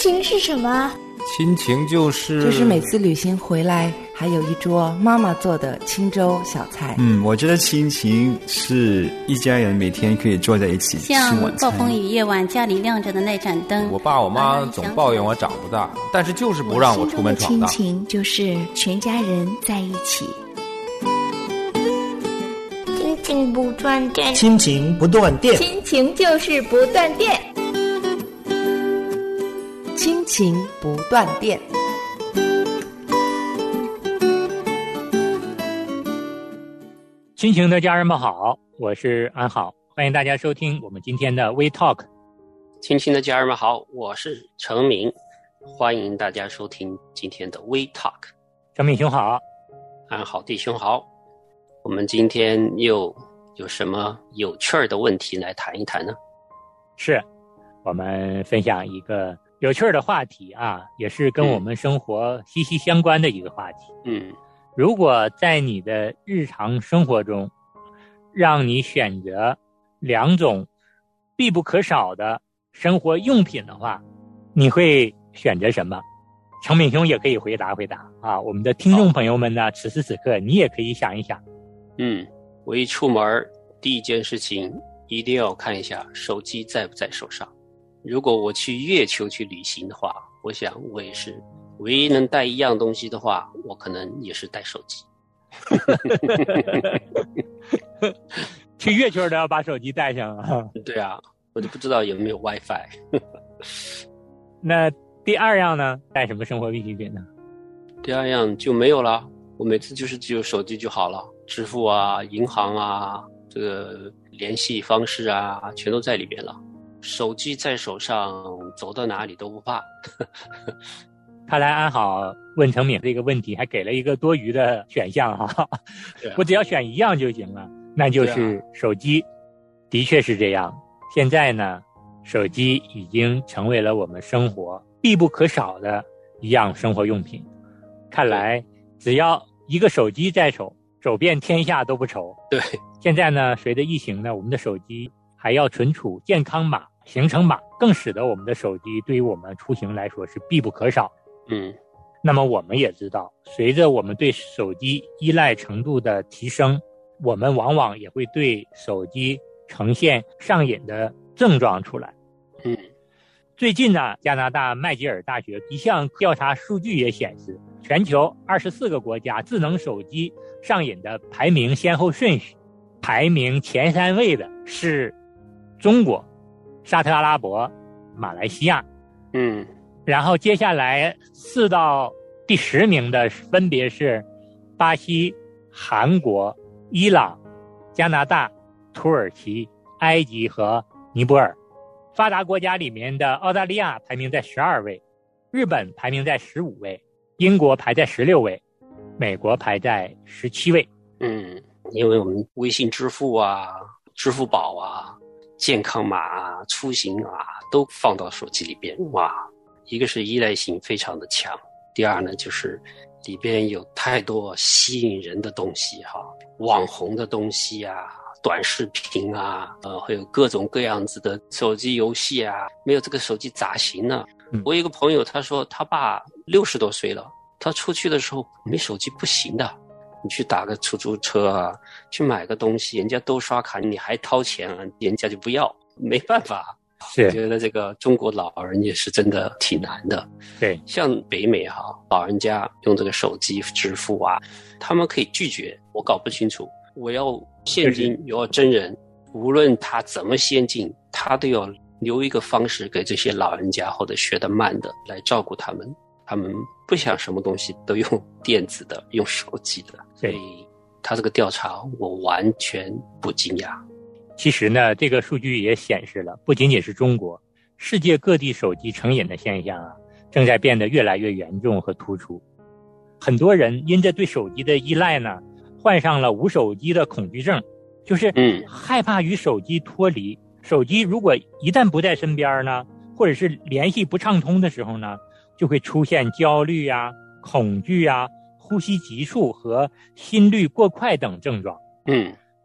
情是什么？ 亲情就是每次旅行回来还有一桌妈妈做的清粥小菜。 我觉得亲情是一家人每天可以坐在一起吃晚餐。 像暴风雨夜晚家里亮着的那盏灯， 我爸我妈总抱怨我长不大，但是就是不让我出门闯荡。 亲情就是全家人在一起。亲情不断电， 亲情不断电， 亲情就是不断电， 亲情不断电。 亲情的家人们好，我是安好，欢迎大家收听我们今天的 We Talk。 亲情的家人们好，我是程明，欢迎大家收听今天的 We Talk。 程明兄好。 安好弟兄好。我们今天又有什么有趣儿的问题来谈一谈呢？ 是，我们分享一个有趣儿的话题啊，也是跟我们生活息息相关的一个话题。如果在你的日常生活中让你选择两种必不可少的生活用品的话，你会选择什么？程敏兄也可以回答啊，我们的听众朋友们呢，此时此刻你也可以想一想。 我一出门第一件事情一定要看一下手机在不在手上。如果我去月球去旅行的话，我想我也是唯一能带一样东西的话，我可能也是带手机。 去月球都要把手机带上啊？ 对啊，我就不知道有没有 WiFi。 那第二样呢？带什么生活必需品呢？ 第二样就没有了，我每次就是只有手机就好了，支付啊、银行啊、这个联系方式啊，全都在里边了。手机在手上，走到哪里都不怕。 看来安好问程敏这个问题还给了一个多余的选项哈。我只要选一样就行了，那就是手机。的确是这样，现在呢，手机已经成为了我们生活必不可少的一样生活用品。看来只要一个手机在手，走遍天下都不愁。 对， 现在呢，随着疫情呢，我们的手机还要存储健康码、行程码，更使得我们的手机对于我们出行来说是必不可少。那么我们也知道，随着我们对手机依赖程度的提升，我们往往也会对手机呈现上瘾的症状出来。最近呢，加拿大麦吉尔大学一项调查数据也显示，全球24个国家智能手机上瘾的排名先后顺序，排名前3位的是中国、沙特阿拉伯、马来西亚。然后接下来4到第10名的分别是巴西、韩国、伊朗、加拿大、土耳其、埃及和尼泊尔。发达国家里面的澳大利亚排名在12位，日本排名在15位，英国排在16位，美国排在17位。 因为我们微信支付啊、支付宝啊、健康码啊、出行啊都放到手机里边，哇，一个是依赖性非常的强，第二呢就是里边有太多吸引人的东西哈，网红的东西啊、短视频啊，还有各种各样子的手机游戏啊，没有这个手机咋行呢？我有一个朋友，他说他爸60多岁了，他出去的时候没手机不行的，你去打个出租车啊，去买个东西，人家都刷卡，你还掏钱啊，人家就不要，没办法。我觉得这个中国老人也是真的挺难的。 对， 像北美哈，老人家用这个手机支付啊，他们可以拒绝，我搞不清楚，我要现金，我要真人，无论他怎么先进，他都要留一个方式给这些老人家或者学得慢的来照顾他们。他们不想什么东西都用电子的，用手机的，所以他这个调查我完全不惊讶。 其实呢，这个数据也显示了，不仅仅是中国，世界各地手机成瘾的现象啊，正在变得越来越严重和突出。很多人因着对手机的依赖呢，患上了无手机的恐惧症，就是害怕与手机脱离。手机如果一旦不在身边呢，或者是联系不畅通的时候呢，就会出现焦虑啊、恐惧啊、呼吸急促和心率过快等症状。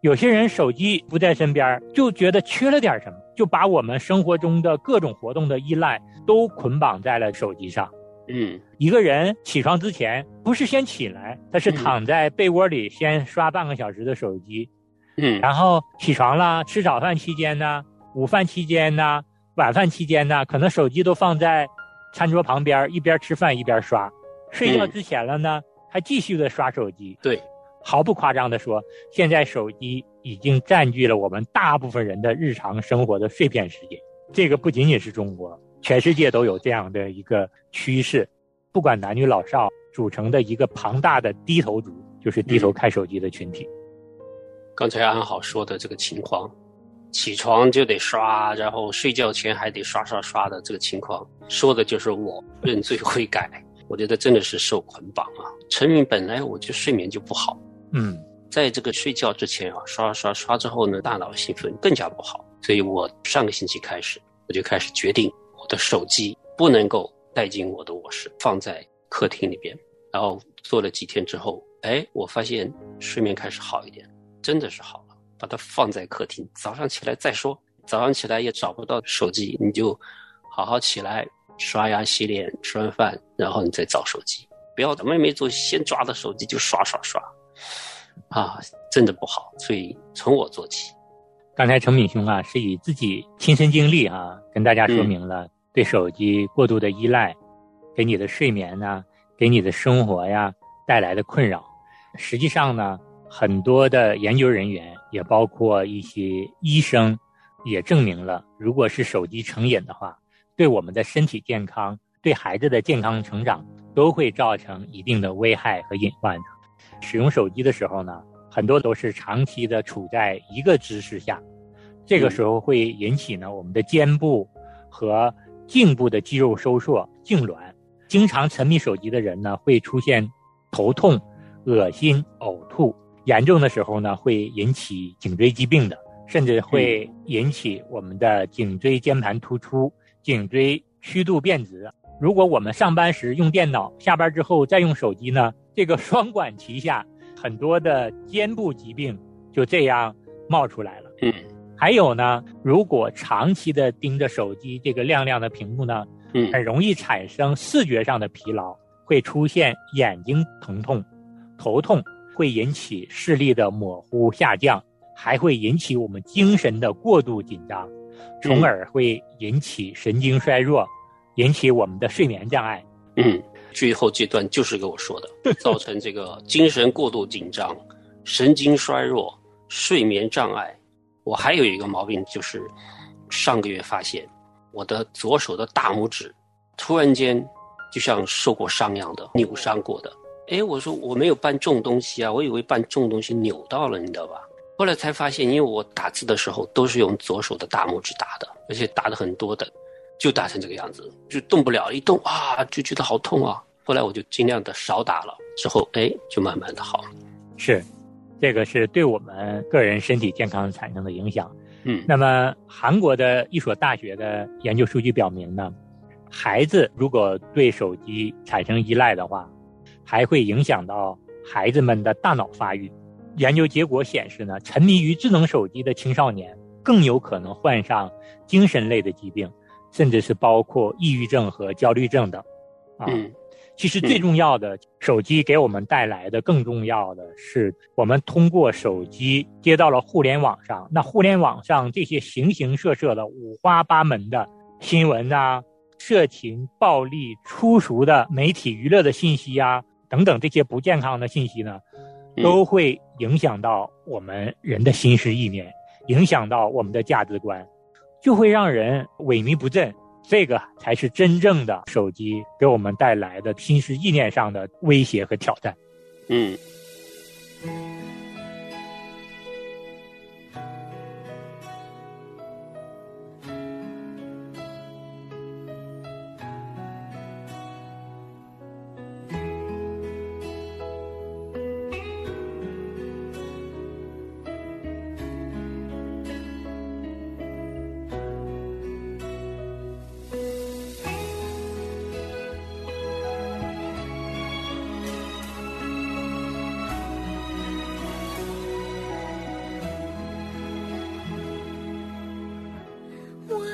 有些人手机不在身边，就觉得缺了点什么，就把我们生活中的各种活动的依赖都捆绑在了手机上。一个人起床之前不是先起来，他是躺在被窝里先刷半个小时的手机，然后起床了，吃早饭期间呢，午饭期间呢，晚饭期间呢，可能手机都放在餐桌旁边，一边吃饭一边刷。睡觉之前了呢，还继续的刷手机。 对， 毫不夸张的说，现在手机已经占据了我们大部分人的日常生活的碎片时间。这个不仅仅是中国，全世界都有这样的一个趋势，不管男女老少，组成的一个庞大的低头族，就是低头看手机的群体。 刚才安好说的这个情况，起床就得刷，然后睡觉前还得刷的这个情况，说的就是我认罪悔改。我觉得真的是受捆绑啊！陈明本来我就睡眠就不好，在这个睡觉之前啊，刷之后呢，大脑兴奋更加不好，所以我上个星期开始，我就开始决定我的手机不能够带进我的卧室，放在客厅里边。然后做了几天之后，我发现睡眠开始好一点，真的是好了。把它放在客厅，早上起来再说。早上起来也找不到手机，你就好好起来，刷牙洗脸，吃完饭，然后你再找手机，不要什么也没做，先抓的手机就刷啊，真的不好。所以从我做起。 刚才程敏兄啊，是以自己亲身经历啊，跟大家说明了对手机过度的依赖，给你的睡眠呢，给你的生活呀带来的困扰。实际上呢，很多的研究人员，也包括一些医生，也证明了，如果是手机成瘾的话，对我们的身体健康，对孩子的健康成长都会造成一定的危害和隐患的。使用手机的时候呢，很多都是长期的处在一个姿势下，这个时候会引起呢我们的肩部和颈部的肌肉收缩、痉挛。经常沉迷手机的人呢，会出现头痛、恶心、呕吐，严重的时候呢，会引起颈椎疾病的，甚至会引起我们的颈椎间盘突出、颈椎曲度变直。如果我们上班时用电脑，下班之后再用手机呢，这个双管齐下，很多的肩部疾病就这样冒出来了。还有呢，如果长期的盯着手机这个亮亮的屏幕呢，很容易产生视觉上的疲劳，会出现眼睛疼痛、头痛，会引起视力的模糊下降，还会引起我们精神的过度紧张，从而会引起神经衰弱，引起我们的睡眠障碍。 最后这段就是给我说的，造成这个精神过度紧张、神经衰弱、睡眠障碍。我还有一个毛病，就是上个月发现我的左手的大拇指突然间就像受过伤一样的扭伤过的。我说我没有搬重东西啊，我以为搬重东西扭到了，你知道吧？后来才发现，因为我打字的时候都是用左手的大拇指打的，而且打的很多的，就打成这个样子，就动不了，一动啊就觉得好痛啊。后来我就尽量的少打了，之后就慢慢的好了。 是，这个是对我们个人身体健康产生的影响。那么韩国的一所大学的研究数据表明呢，孩子如果对手机产生依赖的话，还会影响到孩子们的大脑发育。研究结果显示呢，沉迷于智能手机的青少年更有可能患上精神类的疾病，甚至是包括抑郁症和焦虑症等。其实最重要的，手机给我们带来的更重要的是，我们通过手机接到了互联网上，那互联网上这些形形色色的五花八门的新闻啊、色情、暴力、粗俗的媒体娱乐的信息啊等等，这些不健康的信息呢，都会影响到我们人的心思意念，影响到我们的价值观，就会让人萎靡不振。这个才是真正的手机给我们带来的心思意念上的威胁和挑战。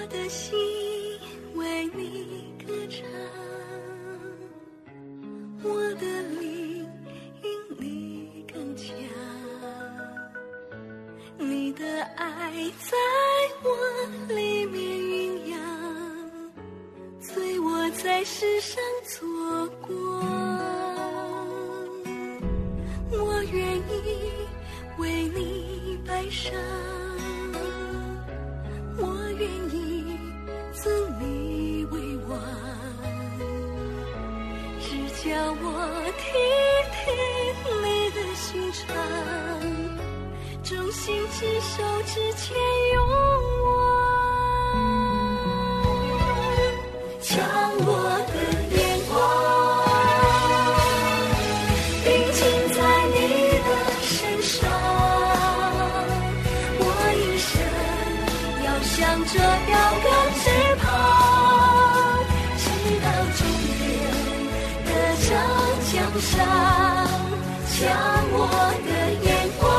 的心为你歌唱，我的灵因你更强，你的爱在我里面酝酿，催我在世上做光。我愿意为你摆上，我愿意尊你为王，只叫我听听你的心肠，忠心执守之前勇往，将我的眼光定睛在你的身上，我一生要向着标杆直跑，直到终点得着奖赏，将我的眼光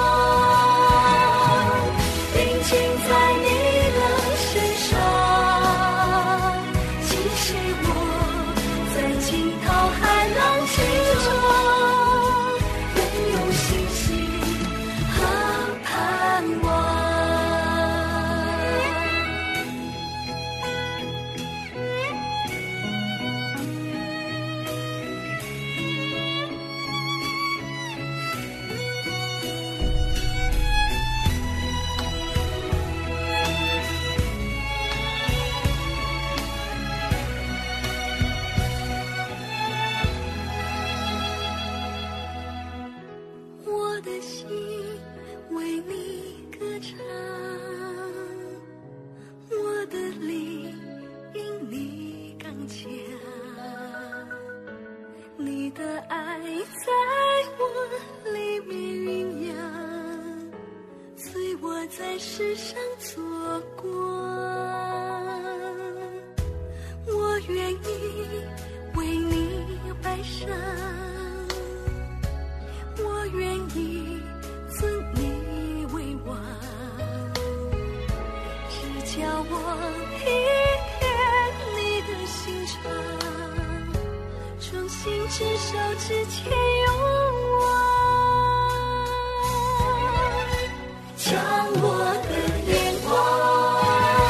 定睛在你的身上，即使我在惊涛骇浪之中，仍有信心和盼望。我的心为你歌唱，我的灵因你刚强，你的爱在我里面酝酿，催我在世上做光。我愿意为你摆上，我愿意尊你为王，只叫我听听你的心肠，忠心执守之前勇往，将我的眼光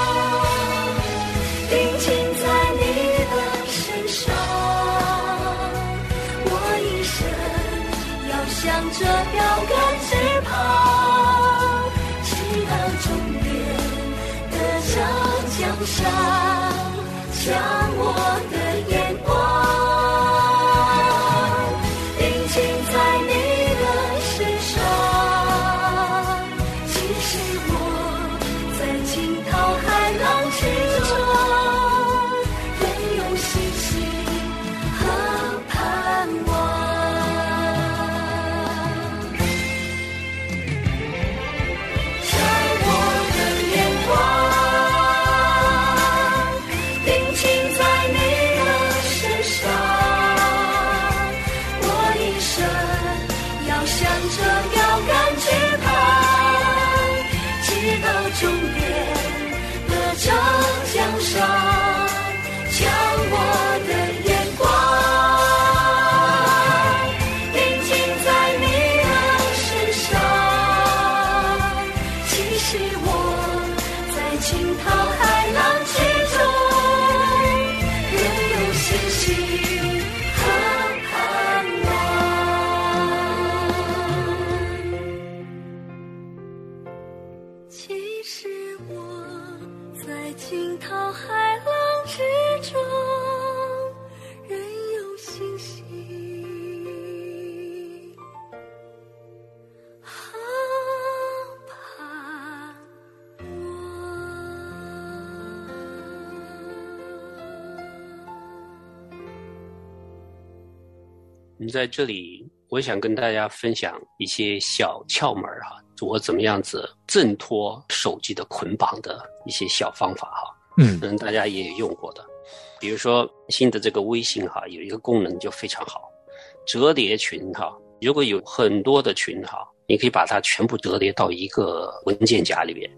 定睛在你的身上，我一生要向着标杆直跑，直到终点得着奖赏，将我的眼光定睛在你的身上，即使我在惊涛骇浪之中，仍有信心和盼望。终点得着奖赏，将我的眼光定睛在你的身上，即使我在惊涛骇浪之中，仍有信心和盼望。即使我在惊涛骇浪之中，仍有信心和盼我们在这里，我想跟大家分享一些小窍门哈，我怎么样子挣脱手机的捆绑的一些小方法哈。可能大家也有用过的。比如说新的这个微信哈，有一个功能就非常好，折叠群哈。如果有很多的群哈，你可以把它全部折叠到一个文件夹里边，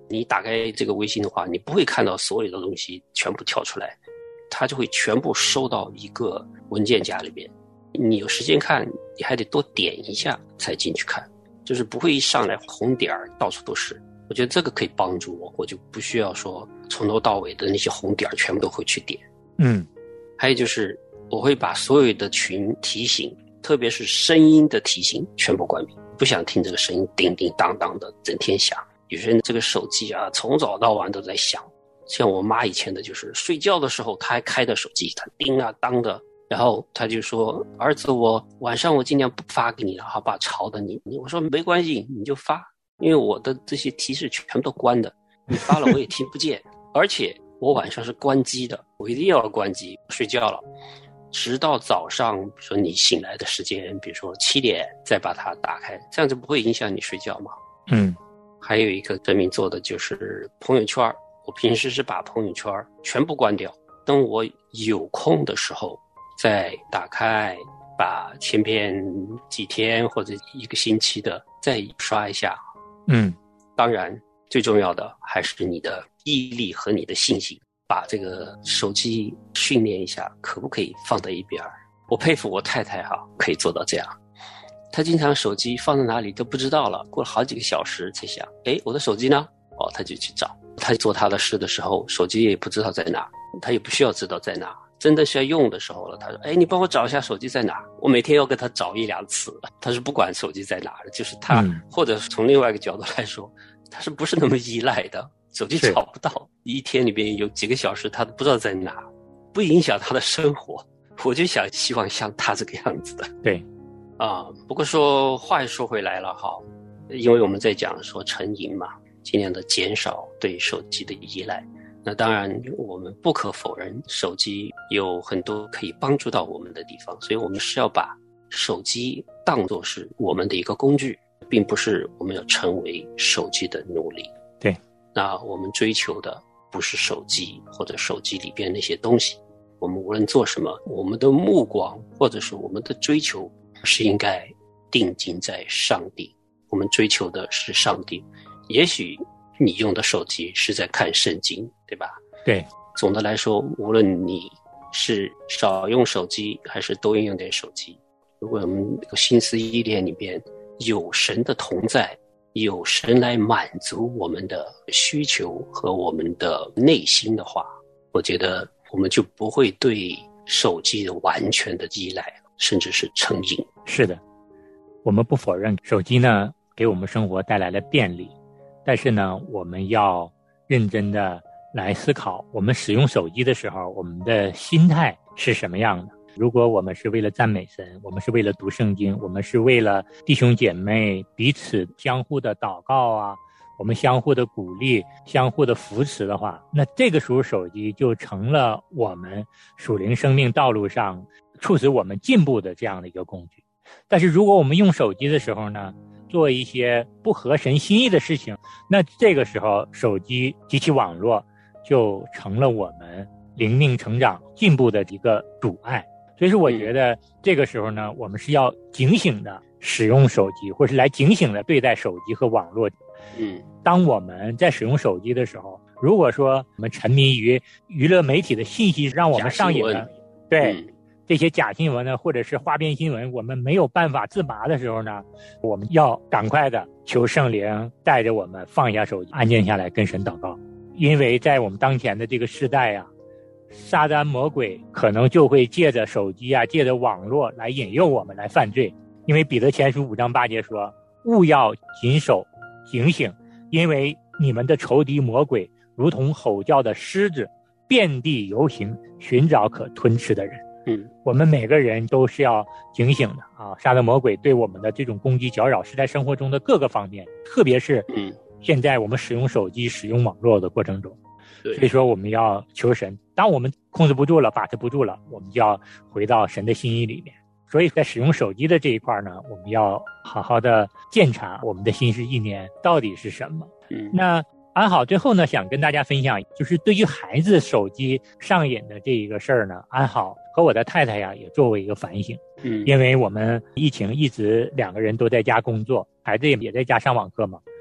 你打开这个微信的话，你不会看到所有的东西全部跳出来，它就会全部收到一个文件夹里边。你有时间看，你还得多点一下才进去看，就是不会一上来红点到处都是。我觉得这个可以帮助我就不需要说从头到尾的那些红点全部都会去点。还有就是我会把所有的群提醒，特别是声音的提醒全部关闭，不想听这个声音叮叮当当的整天响。有些人这个手机啊从早到晚都在响，像我妈以前的就是睡觉的时候她还开着手机，她叮啊当的，然后她就说儿子我晚上我尽量不发给你了，好吧，吵的你。我说没关系，你就发，因为我的这些提示全都关的，你发了我也听不见而且我晚上是关机的，我一定要关机睡觉了，直到早上比如说你醒来的时间，比如说7点再把它打开，这样就不会影响你睡觉嘛。还有一个证明做的就是朋友圈，我平时是把朋友圈全部关掉，等我有空的时候再打开，把前边几天或者1个星期的再刷一下。当然最重要的还是你的毅力和你的信心，把这个手机训练一下，可不可以放在一边。我佩服我太太可以做到这样，她经常手机放在哪里都不知道了，过了好几个小时才想，我的手机呢？她就去找。她做她的事的时候，手机也不知道在哪，她也不需要知道在哪，真的是要用的时候了，她说你帮我找一下手机在哪。我每天要跟她找1、2次，她是不管手机在哪的，就是她或者从另外一个角度来说，她是不是那么依赖的，手机找不到，一天里边有几个小时她都不知道在哪，不影响她的生活。我就希望像她这个样子的。 对不过说话又说回来了因为我们在讲说成瘾嘛，尽量的减少对手机的依赖。那当然我们不可否认手机有很多可以帮助到我们的地方，所以我们是要把手机当作是我们的一个工具，并不是我们要成为手机的奴隶。 对， 那我们追求的不是手机或者手机里边那些东西，我们无论做什么，我们的目光或者是我们的追求是应该定睛在上帝，我们追求的是上帝。也许你用的手机是在看圣经，对吧？ 对， 总的来说，无论你是少用手机还是多用点手机，如果我们心思意念里边有神的同在，有神来满足我们的需求和我们的内心的话，我觉得我们就不会对手机的完全的依赖，甚至是成瘾。 是的，我们不否认手机呢给我们生活带来了便利，但是呢我们要认真的来思考，我们使用手机的时候我们的心态是什么样的。如果我们是为了赞美神，我们是为了读圣经，我们是为了弟兄姐妹彼此相互的祷告我们相互的鼓励，相互的扶持的话，那这个时候手机就成了我们属灵生命道路上促使我们进步的这样的一个工具。但是如果我们用手机的时候呢，做一些不合神心意的事情，那这个时候手机及其网络就成了我们灵命成长进步的一个阻碍。所以说我觉得这个时候呢，我们是要警醒的使用手机，或是来警醒的对待手机和网络。当我们在使用手机的时候，如果说我们沉迷于娱乐媒体的信息让我们上瘾了，对这些假新闻呢，或者是花边新闻，我们没有办法自拔的时候呢，我们要赶快的求圣灵带着我们放下手机，安静下来跟神祷告。因为在我们当前的这个时代撒旦魔鬼可能就会借着手机借着网络来引诱我们来犯罪。因为彼得前书5章8节说，务要谨守警醒，因为你们的仇敌魔鬼如同吼叫的狮子，遍地游行，寻找可吞吃的人。我们每个人都是要警醒的撒旦魔鬼对我们的这种攻击搅扰是在生活中的各个方面，特别是现在我们使用手机使用网络的过程中。所以说我们要求神，当我们控制不住了把持不住了，我们就要回到神的心意里面。所以在使用手机的这一块呢，我们要好好的检查我们的心思意念到底是什么。那安好最后呢，想跟大家分享，就是对于孩子手机上瘾的这一个事儿呢，安好和我的太太也作为一个反省。因为我们疫情一直2个人都在家工作，孩子也在家上网课嘛，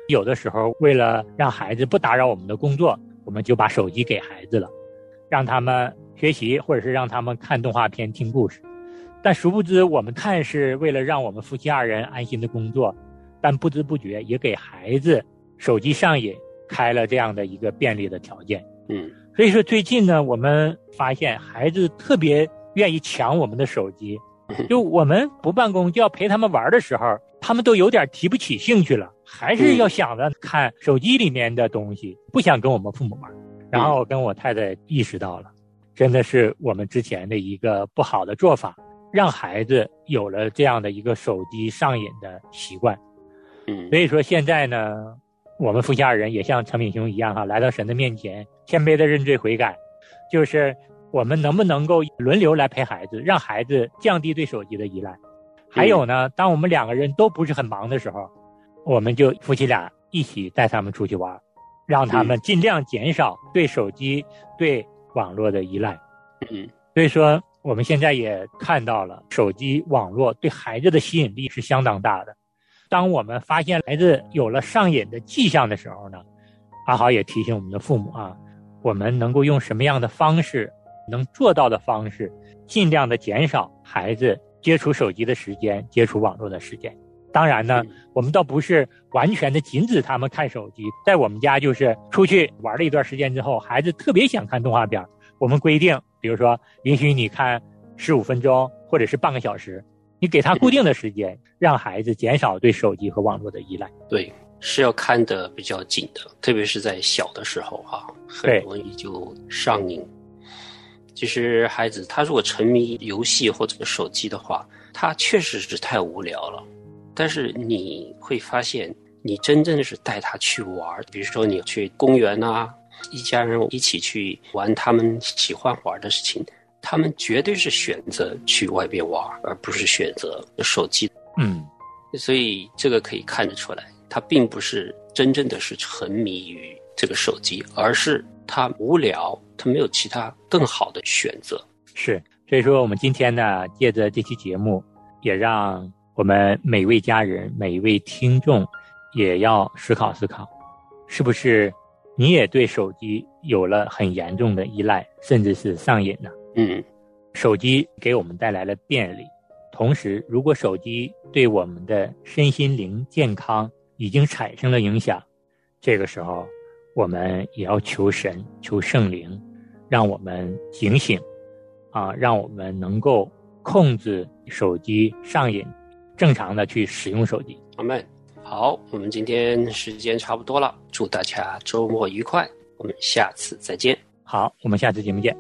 有的时候为了让孩子不打扰我们的工作，我们就把手机给孩子了，让他们学习或者是让他们看动画片听故事。但殊不知我们看是为了让我们夫妻二人安心的工作，但不知不觉也给孩子手机上瘾开了这样的一个便利的条件。所以说最近呢，我们发现孩子特别愿意抢我们的手机，就我们不办公就要陪他们玩的时候，他们都有点提不起兴趣了，还是要想着看手机里面的东西，不想跟我们父母玩。然后我跟我太太意识到了，真的是我们之前的一个不好的做法，让孩子有了这样的一个手机上瘾的习惯。所以说现在呢，我们夫妻二人也像陈敏兄一样来到神的面前，谦卑的认罪悔改，就是我们能不能够轮流来陪孩子，让孩子降低对手机的依赖。还有呢，当我们两个人都不是很忙的时候，我们就夫妻俩一起带他们出去玩，让他们尽量减少对手机对网络的依赖。所以说我们现在也看到了手机网络对孩子的吸引力是相当大的。当我们发现孩子有了上瘾的迹象的时候呢，阿豪也提醒我们的父母我们能够用什么样的方式，能做到的方式，尽量的减少孩子接触手机的时间，接触网络的时间。当然呢，我们倒不是完全的禁止他们看手机，在我们家就是出去玩了一段时间之后，孩子特别想看动画片，我们规定比如说允许你看15分钟或者是半个小时，你给他固定的时间，让孩子减少对手机和网络的依赖。 对，是要看得比较紧的，特别是在小的时候很容易就上瘾。其实孩子他如果沉迷游戏或者手机的话，他确实是太无聊了。但是你会发现，你真正是带他去玩，比如说你去公园一家人一起去玩他们喜欢玩的事情，他们绝对是选择去外边玩，而不是选择手机。所以这个可以看得出来，他并不是真正的是沉迷于这个手机，而是他无聊，他没有其他更好的选择。 是，所以说我们今天呢，借着这期节目，也让我们每位家人，每一位听众也要思考思考，是不是你也对手机有了很严重的依赖，甚至是上瘾呢？手机给我们带来了便利，同时如果手机对我们的身心灵健康已经产生了影响，这个时候我们也要求神，求圣灵，让我们警醒让我们能够控制手机上瘾，正常的去使用手机。 阿们。好，我们今天时间差不多了，祝大家周末愉快，我们下次再见。 好，我们下次节目见。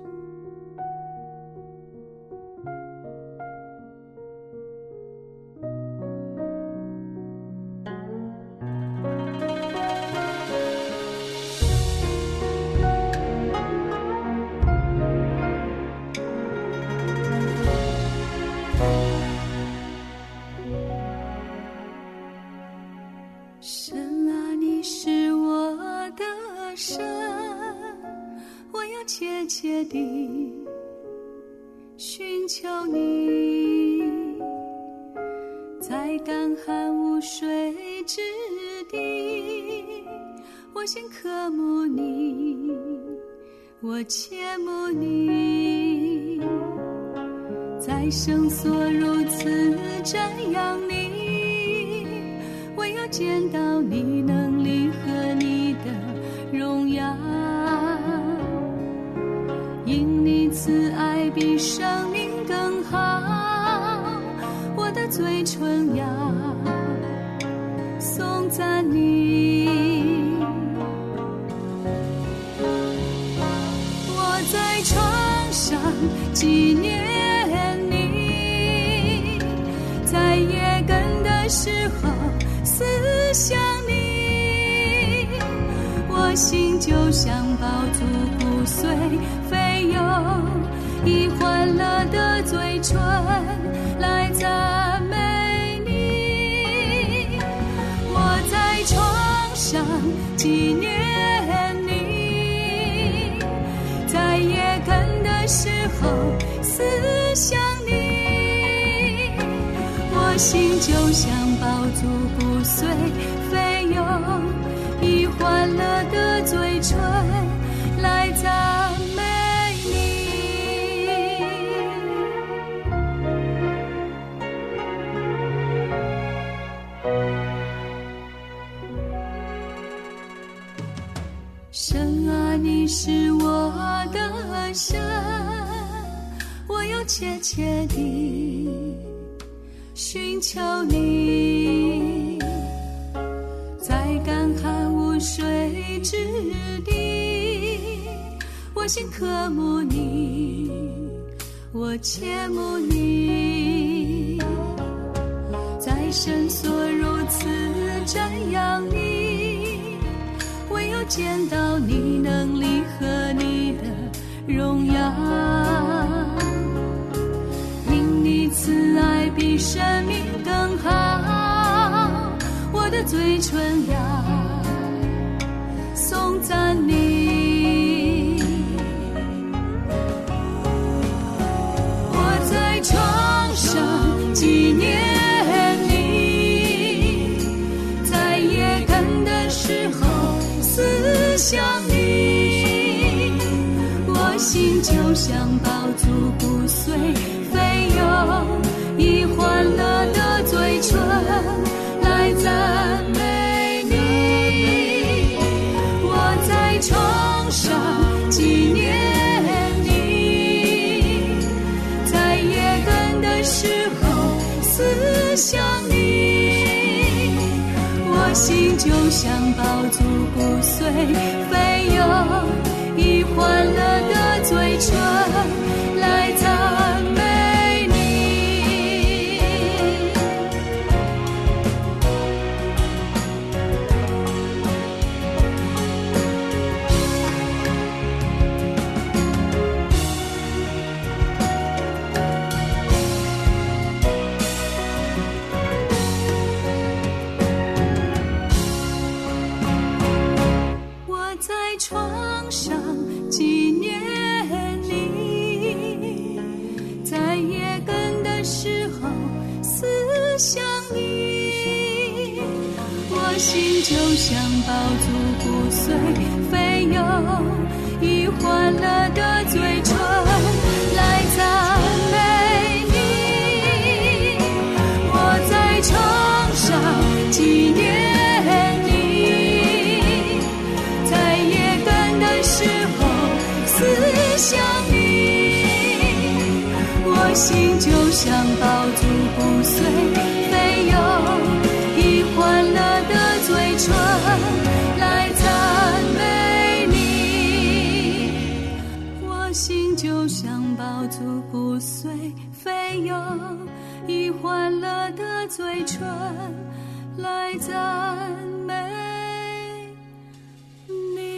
神啊，你是我的神，我要切切地寻求你，在干旱无水之地，我先渴慕你，我切慕你，在圣所如此瞻仰你，我要见到你能力和你的荣耀，因你慈爱比生命更好，我的嘴唇要颂赞你，我在床上纪念你，在夜更的时候思想你，我心就像饱足骨髓非有，以欢乐的嘴唇来赞美你，我在床上纪念你，在夜更的时候思想你，我心就像饱足骨髓非有以欢乐的嘴唇来赞美你。神啊，你是我的神，我要切切地寻求你，在干旱无水之地，我心渴慕你，我切慕你，在深所如此瞻仰你，唯有见到你能力和你的荣耀，因你慈爱比生命更好，我的嘴唇要颂赞你。我在床上纪念你，在夜更的时候思想你，我心就像饱足骨髓，非有以欢乐的嘴唇来赞美你。我在床上纪念你，在夜更的时候思想你，我心就像饱足骨髓，非有以欢乐的嘴唇来赞美你。我在床上纪念你，在夜更的时候思想你，我心就像饱足骨髓，非有以欢乐的嘴唇来赞美你。我在床上纪念你，在夜更的时候思想你，我心就像饱足骨髓，非有以欢乐的嘴唇来赞美你。我心就像饱足骨髓，非有以欢乐的嘴唇来赞美你。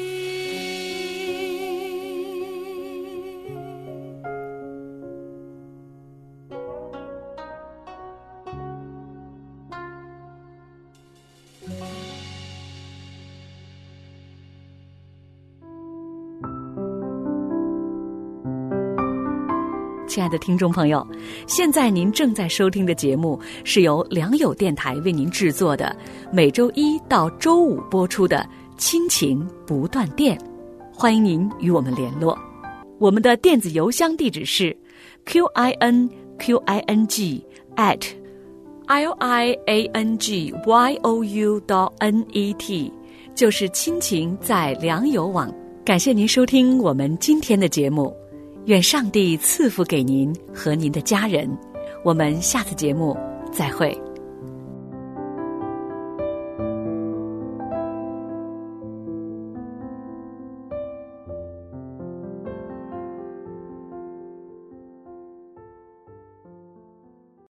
亲爱的听众朋友，现在您正在收听的节目是由良友电台为您制作的，每周一到周五播出的亲情不断电。欢迎您与我们联络，我们的电子邮箱地址是 QINQING@liangyou.net， 就是亲情在良友网。感谢您收听我们今天的节目，愿上帝赐福给您和您的家人。我们下次节目再会。